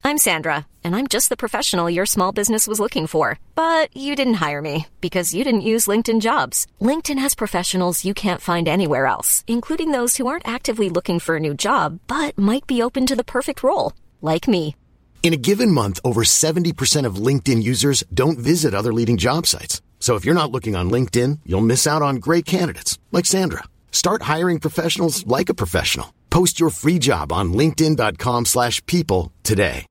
I'm Sandra, and I'm just the professional your small business was looking for. But you didn't hire me because you didn't use LinkedIn Jobs. LinkedIn has professionals you can't find anywhere else, including those who aren't actively looking for a new job, but might be open to the perfect role, like me. In a given month, over 70% of LinkedIn users don't visit other leading job sites. So if you're not looking on LinkedIn, you'll miss out on great candidates like Sandra. Start hiring professionals like a professional. Post your free job on linkedin.com/people today.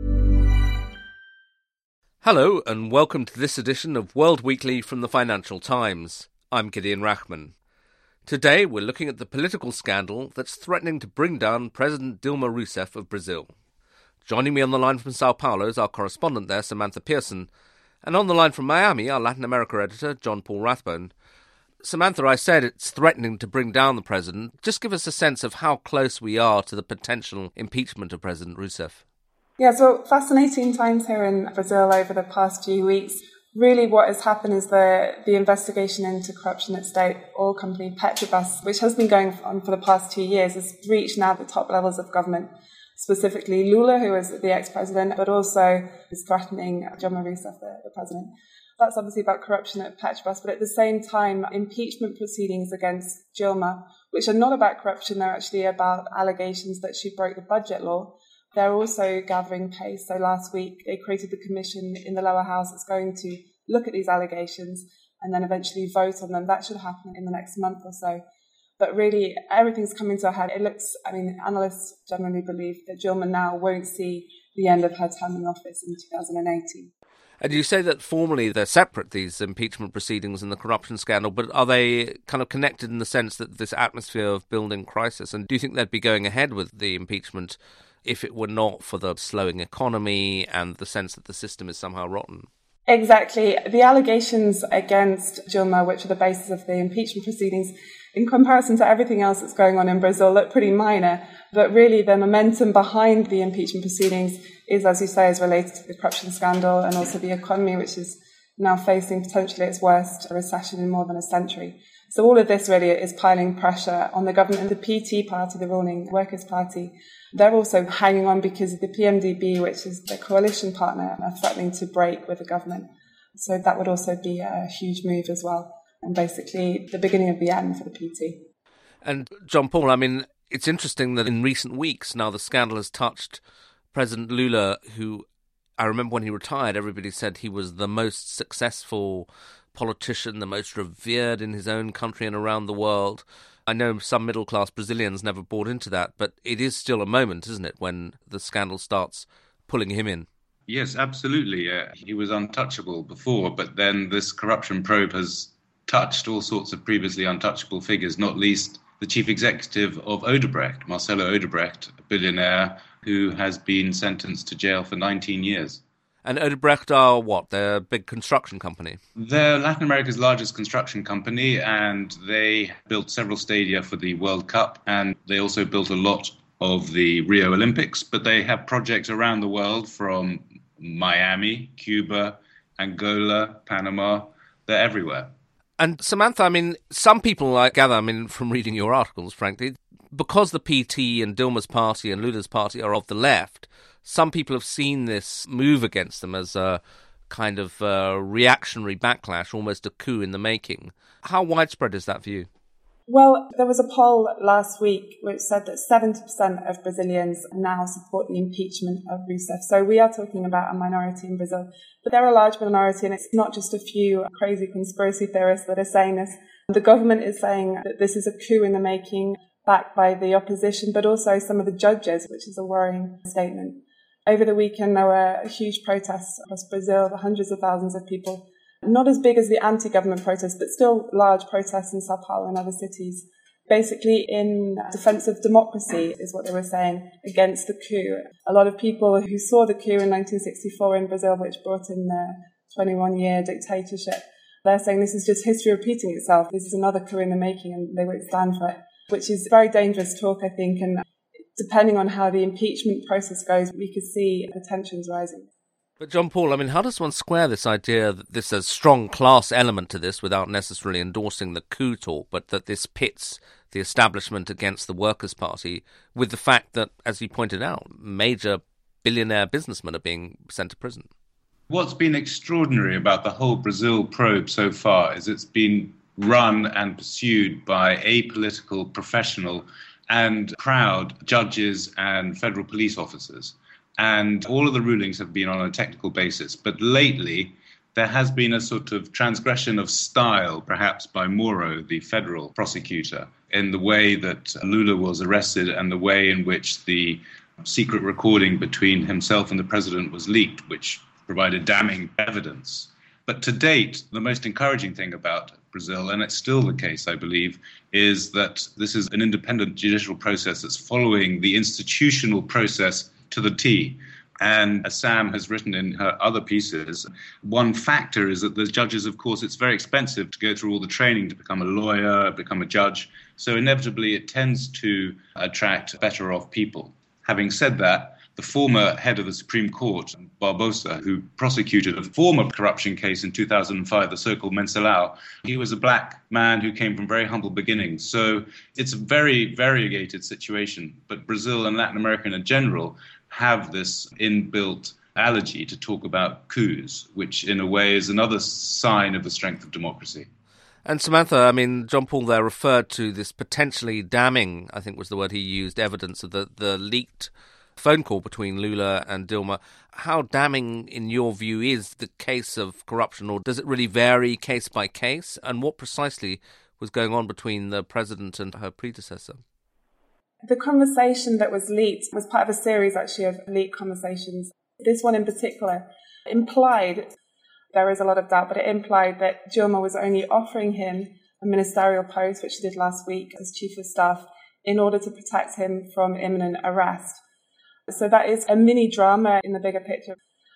Hello and welcome to this edition of World Weekly from the Financial Times. I'm Gideon Rachman. Today we're looking at the political scandal that's threatening to bring down President Dilma Rousseff of Brazil. Joining me on the line from Sao Paulo is our correspondent there, Samantha Pearson, and on the line from Miami, our Latin America editor, John Paul Rathbone. Samantha, I said it's threatening to bring down the president. Just give us a sense of how close we are to the potential impeachment of President Rousseff. Yeah, so fascinating times here in Brazil over the past few weeks. Really what has happened is the investigation into corruption at state oil company Petrobras, which has been going on for the past 2 years, has reached now the top levels of government, specifically Lula, who is the ex-president, but also is threatening Dilma Rousseff, the president. That's obviously about corruption at Petrobras, but at the same time, impeachment proceedings against Dilma, which are not about corruption, they're actually about allegations that she broke the budget law. They're also gathering pace. So last week, they created the commission in the lower house that's going to look at these allegations and then eventually vote on them. That should happen in the next month or so. But really, everything's coming to a head. Analysts generally believe that Dilma now won't see the end of her term in office in 2018. And you say that formally they're separate, these impeachment proceedings and the corruption scandal, but are they kind of connected in the sense that this atmosphere of building crisis? And do you think they'd be going ahead with the impeachment if it were not for the slowing economy and the sense that the system is somehow rotten? Exactly. The allegations against Dilma, which are the basis of the impeachment proceedings, in comparison to everything else that's going on in Brazil, look pretty minor. But really, the momentum behind the impeachment proceedings is, as you say, is related to the corruption scandal and also the economy, which is now facing potentially its worst recession in more than a century. So all of this really is piling pressure on the government. And the PT party, the ruling Workers' Party, they're also hanging on because the PMDB, which is the coalition partner, are threatening to break with the government. So that would also be a huge move as well. And basically the beginning of the end for the PT. And John Paul, it's interesting that in recent weeks now the scandal has touched President Lula, who I remember when he retired, everybody said he was the most successful politician, the most revered in his own country and around the world. I know some middle-class Brazilians never bought into that, but it is still a moment, isn't it, when the scandal starts pulling him in? Yes, absolutely. He was untouchable before, but then this corruption probe has touched all sorts of previously untouchable figures, not least the chief executive of Odebrecht, Marcelo Odebrecht, a billionaire who has been sentenced to jail for 19 years. And Odebrecht are what? They're a big construction company. They're Latin America's largest construction company, and they built several stadia for the World Cup, and they also built a lot of the Rio Olympics, but they have projects around the world from Miami, Cuba, Angola, Panama. They're everywhere. And Samantha, some people, I gather, from reading your articles, frankly, because the PT and Dilma's party and Lula's party are of the left, some people have seen this move against them as a kind of reactionary backlash, almost a coup in the making. How widespread is that for you? Well, there was a poll last week which said that 70% of Brazilians now support the impeachment of Rousseff. So we are talking about a minority in Brazil, but they're a large minority, and it's not just a few crazy conspiracy theorists that are saying this. The government is saying that this is a coup in the making, backed by the opposition, but also some of the judges, which is a worrying statement. Over the weekend, there were huge protests across Brazil, hundreds of thousands of people. Not as big as the anti-government protests, but still large protests in Sao Paulo and other cities. Basically in defense of democracy is what they were saying, against the coup. A lot of people who saw the coup in 1964 in Brazil, which brought in the 21-year dictatorship, they're saying this is just history repeating itself. This is another coup in the making, and they won't stand for it, which is very dangerous talk, I think. And depending on how the impeachment process goes, we could see the tensions rising. But John Paul, how does one square this idea that there's a strong class element to this without necessarily endorsing the coup talk, but that this pits the establishment against the Workers' Party with the fact that, as you pointed out, major billionaire businessmen are being sent to prison. What's been extraordinary about the whole Brazil probe so far is it's been run and pursued by apolitical, professional and proud judges and federal police officers. And all of the rulings have been on a technical basis. But lately, there has been a sort of transgression of style, perhaps by Moro, the federal prosecutor, in the way that Lula was arrested and the way in which the secret recording between himself and the president was leaked, which provided damning evidence. But to date, the most encouraging thing about Brazil, and it's still the case, I believe, is that this is an independent judicial process that's following the institutional process to the T. And as Sam has written in her other pieces, one factor is that the judges, of course, it's very expensive to go through all the training to become a lawyer, become a judge. So inevitably it tends to attract better off people. Having said that, the former head of the Supreme Court, Barbosa, who prosecuted a former corruption case in 2005, the so-called Mencelao, he was a black man who came from very humble beginnings. So it's a very variegated situation. But Brazil and Latin America in general have this inbuilt allergy to talk about coups, which in a way is another sign of the strength of democracy. And Samantha, I mean, John Paul there referred to this potentially damning, I think was the word he used, evidence of the leaked phone call between Lula and Dilma. How damning, in your view, is the case of corruption, or does it really vary case by case? And what precisely was going on between the president and her predecessor? The conversation that was leaked was part of a series, actually, of leaked conversations. This one in particular implied, there is a lot of doubt, but it implied that Dilma was only offering him a ministerial post, which she did last week as chief of staff, in order to protect him from imminent arrest. So that is a mini drama in the bigger picture.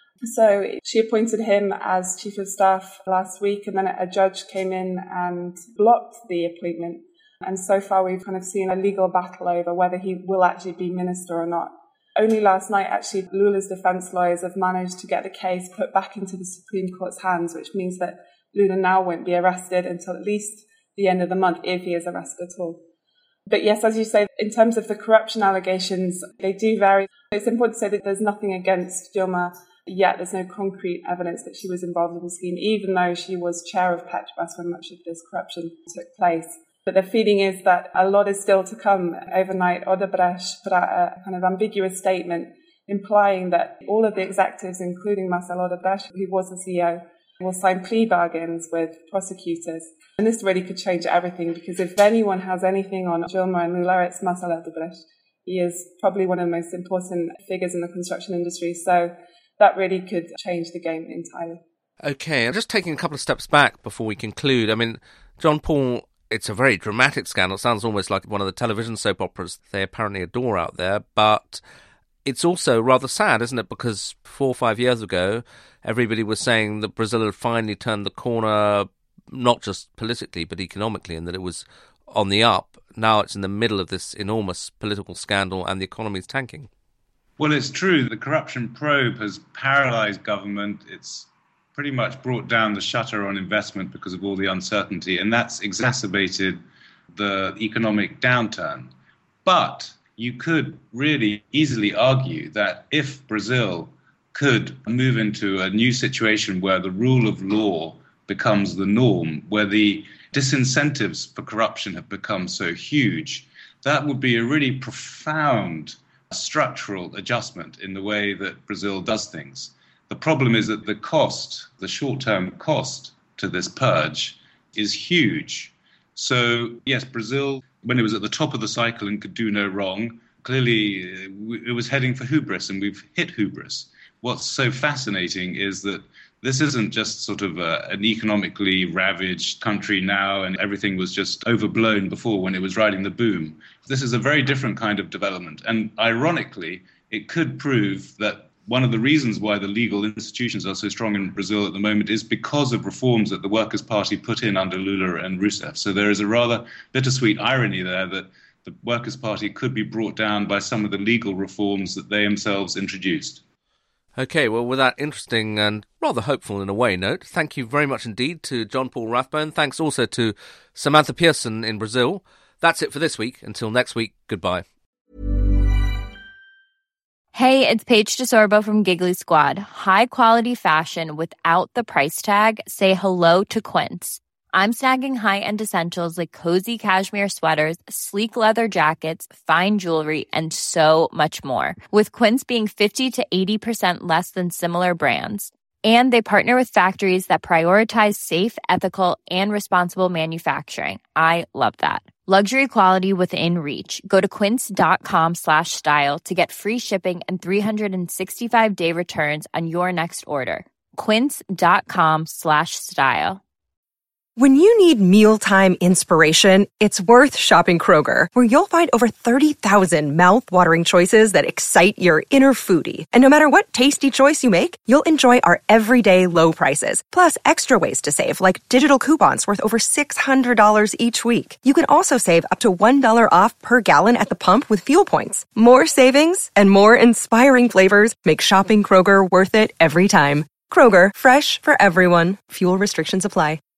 So she appointed him as chief of staff last week, and then a judge came in and blocked the appointment. And so far we've kind of seen a legal battle over whether he will actually be minister or not. Only last night, actually, Lula's defence lawyers have managed to get the case put back into the Supreme Court's hands, which means that Lula now won't be arrested until at least the end of the month, if he is arrested at all. But yes, as you say, in terms of the corruption allegations, they do vary. It's important to say that there's nothing against Dilma yet. There's no concrete evidence that she was involved in the scheme, even though she was chair of Petrobras when much of this corruption took place. But the feeling is that a lot is still to come. Overnight, Odebrecht put out a kind of ambiguous statement implying that all of the executives, including Marcelo Odebrecht, who was the CEO, will sign plea bargains with prosecutors. And this really could change everything, because if anyone has anything on Dilma and Lula, it's Marcelo Odebrecht. He is probably one of the most important figures in the construction industry. So that really could change the game entirely. Okay, I'm just taking a couple of steps back before we conclude. I mean, John Paul, it's a very dramatic scandal. It sounds almost like one of the television soap operas they apparently adore out there. But it's also rather sad, isn't it? Because 4 or 5 years ago, everybody was saying that Brazil had finally turned the corner, not just politically, but economically, and that it was on the up. Now it's in the middle of this enormous political scandal and the economy is tanking. Well, it's true. The corruption probe has paralyzed government. It's pretty much brought down the shutter on investment because of all the uncertainty, and that's exacerbated the economic downturn. But you could really easily argue that if Brazil could move into a new situation where the rule of law becomes the norm, where the disincentives for corruption have become so huge, that would be a really profound structural adjustment in the way that Brazil does things. The problem is that the short-term cost to this purge is huge. So, yes, Brazil, when it was at the top of the cycle and could do no wrong, clearly it was heading for hubris, and we've hit hubris. What's so fascinating is that this isn't just sort of an economically ravaged country now and everything was just overblown before when it was riding the boom. This is a very different kind of development. And ironically, it could prove that one of the reasons why the legal institutions are so strong in Brazil at the moment is because of reforms that the Workers' Party put in under Lula and Rousseff. So there is a rather bittersweet irony there that the Workers' Party could be brought down by some of the legal reforms that they themselves introduced. Okay, well, with that interesting and rather hopeful in a way note, thank you very much indeed to John Paul Rathbone. Thanks also to Samantha Pearson in Brazil. That's it for this week. Until next week, goodbye. Hey, it's Paige DeSorbo from Giggly Squad. High quality fashion without the price tag. Say hello to Quince. I'm snagging high-end essentials like cozy cashmere sweaters, sleek leather jackets, fine jewelry, and so much more. With Quince being 50 to 80% less than similar brands. And they partner with factories that prioritize safe, ethical, and responsible manufacturing. I love that. Luxury quality within reach. Go to quince.com/style to get free shipping and 365-day returns on your next order. Quince.com/style. When you need mealtime inspiration, it's worth shopping Kroger, where you'll find over 30,000 mouth-watering choices that excite your inner foodie. And no matter what tasty choice you make, you'll enjoy our everyday low prices, plus extra ways to save, like digital coupons worth over $600 each week. You can also save up to $1 off per gallon at the pump with fuel points. More savings and more inspiring flavors make shopping Kroger worth it every time. Kroger, fresh for everyone. Fuel restrictions apply.